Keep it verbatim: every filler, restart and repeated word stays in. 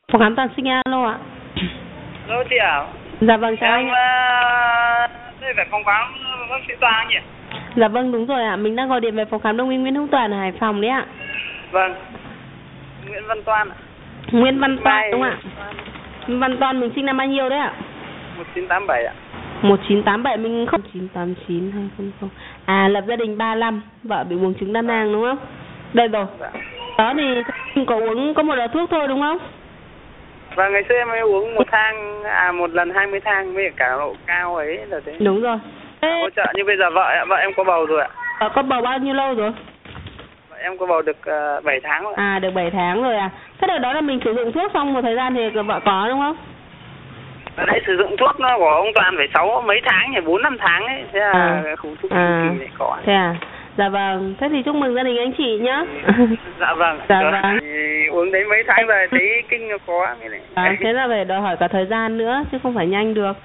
Phòng khám toàn sinh alo ạ. Alo chị à? Dạ vâng, chào anh Em ạ. uh, đây phải phòng khám bác sĩ Toàn nhỉ? Dạ vâng, đúng rồi ạ. Mình đang gọi điện về phòng khám Đông y Nguyễn Hữu Toàn ở Hải Phòng đấy ạ. Vâng. Nguyễn Văn Toan ạ. Nguyễn Văn Toan Mai đúng không ạ? Nguyễn Văn Toan mình sinh năm bao nhiêu đấy ạ? một chín tám bảy ạ. một chín tám bảy mình không chín tám chín hai không không. À, lập gia đình ba lăm, vợ bị buồng trứng đa nang đúng không? Đây rồi. Dạ. Đó thì mình có uống có một loại thuốc thôi đúng không? Và ngày xưa em mới uống một thang, à một lần hai mươi thang với cả độ cao ấy là thế. Đúng rồi. Thế Hỗ trợ như bây giờ vợ ạ, vợ em có bầu rồi ạ. vợ có bầu bao nhiêu lâu rồi? Vợ em có bầu được uh, bảy tháng rồi. À, được bảy tháng rồi à. Thế đợt đó là mình sử dụng thuốc xong một thời gian thì vợ có đúng không? Ở đây sử dụng thuốc nó của ông Toàn phải sáu mấy tháng nhỉ, bốn năm tháng ấy. Thế là À. khủng thuốc À. kỳ này có. Thế à? Dạ vâng. Thế thì chúc mừng gia đình anh chị nhá. Dạ vâng. Dạ Rồi. vâng. Thì uống đến mấy tháng rồi thấy kinh nó có cái này. À, thế là phải đòi hỏi cả thời gian nữa chứ không phải nhanh được.